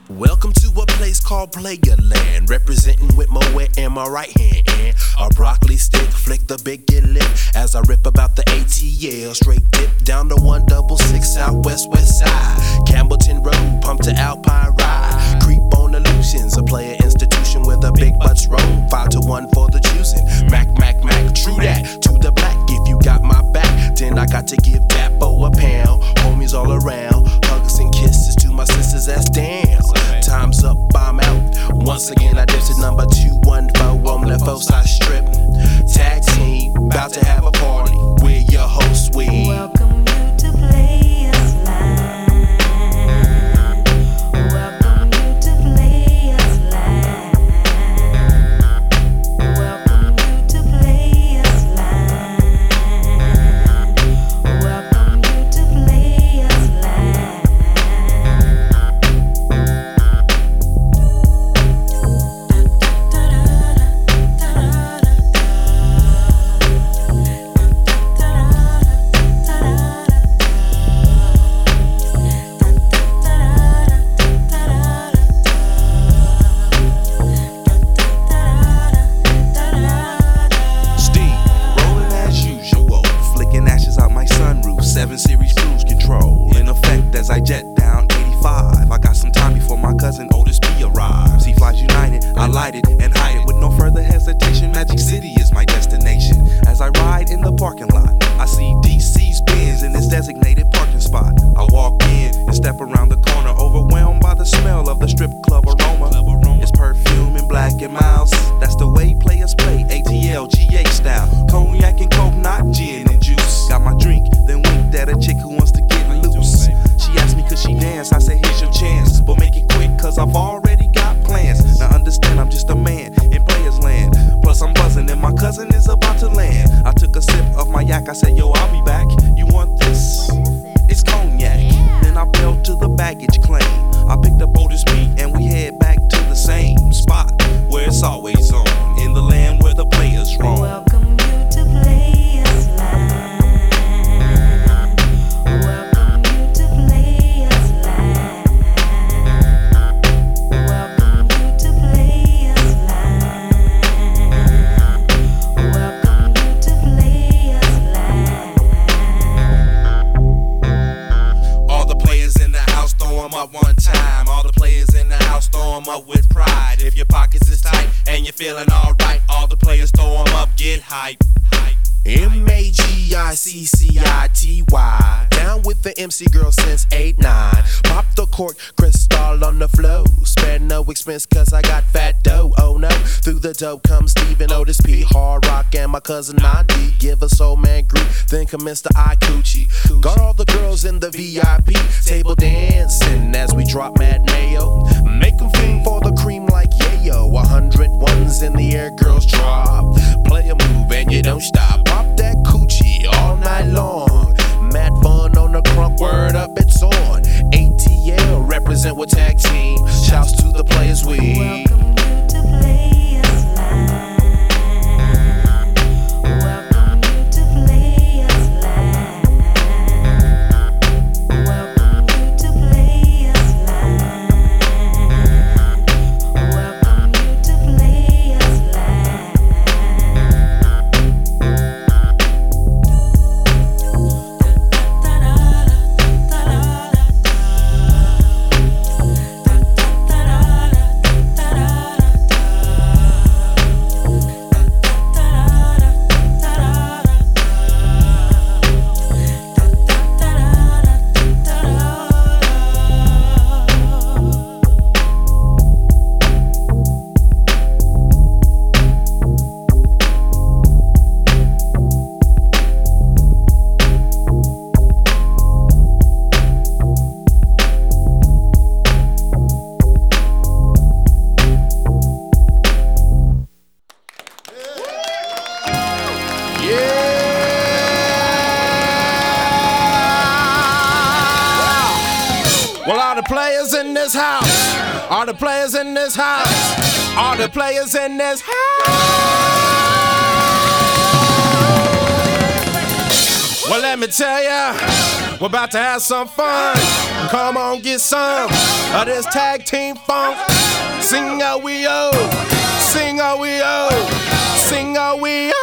Welcome to a place called Player Land, representing with Moet in my right hand, and a broccoli stick, flick the big get lit as I rip about the ATL, straight dip down to 166 Southwest West Side, Campbellton Road, pump to Alpine Ride, creep on illusions, a player institution where the big butts roll, 5 to 1 for the choosing, Mac, true that, to the black, if you got my back, then I got to give Dapo a pound, homies all around, hugs and kisses to my sisters, that's damn. Time's up, I'm out. Once again, I dipped to number 214 on the left side strip. Tag team, about to have a party. We're your hosts, welcome you to Players Land. Welcome you to Players Land. Welcome you to Players Land. Welcome you to Players Land. I jet down 85. I got some time before my cousin Otis P arrives. He flies United, I light it and hide it with no further hesitation. Magic City is my destination. As I ride in the parking lot, I see DC's Benz in its designated parking spot. I walk in and step around the corner, overwhelmed by the smell of the strip club aroma. It's perfume and black and mouse. That's the way players play, ATL, GH style. Cognac and coke, not gin and juice. Got my drink, then winked at a chick who wants to get loose. She asked me could she dance, I said here's your chance, but make it quick cause I've already got plans. Now understand I'm just a man in Players Land, plus I'm buzzing and my cousin is about to land. I took a sip of my yak, I said yo I'll be back, you want this? It's cognac. Then I bailed to the baggage claim. I picked up Otis P and we head back to the same spot where it's always on, in the land where the players roam. Welcome you to Players Land. Welcome you to Players Land. Welcome you to Players Land. Welcome you to Players Land. All the players in the house, throw 'em up one time. All the players in the house, throw 'em up with pride. If your pockets is tight and you're feeling alright, all the players throw 'em up, get hype. MAGICCITY, down with the MC girl since 8-9. Pop the cork, crystal on the flow. Spare no expense cause I got fat dough. Oh no, through the dope comes Steven Otis P, Hard Rock and my cousin Nandi. Give a soul man grief, then commence the eye coochie. Got all the girls in the VIP table dancing as we drop mad mayo. Make them fiend for the cream like yayo. 100 ones in the air, girls drop. Play a move and you don't stop. Pop that coochie all night long. Mad fun on the crunk, word up, it's on. ATL represent with tag team. Shouts to the players we. Welcome you to Players Land. Welcome you to Players Land. Welcome you to Players Land. Welcome you to Players Land. Well, all the players in this house, all the players in this house, all the players in this house. Well, let me tell ya, We're about to have some fun. Come on, get some of this tag team funk. Sing out we oh, sing out we oh, sing out we oh.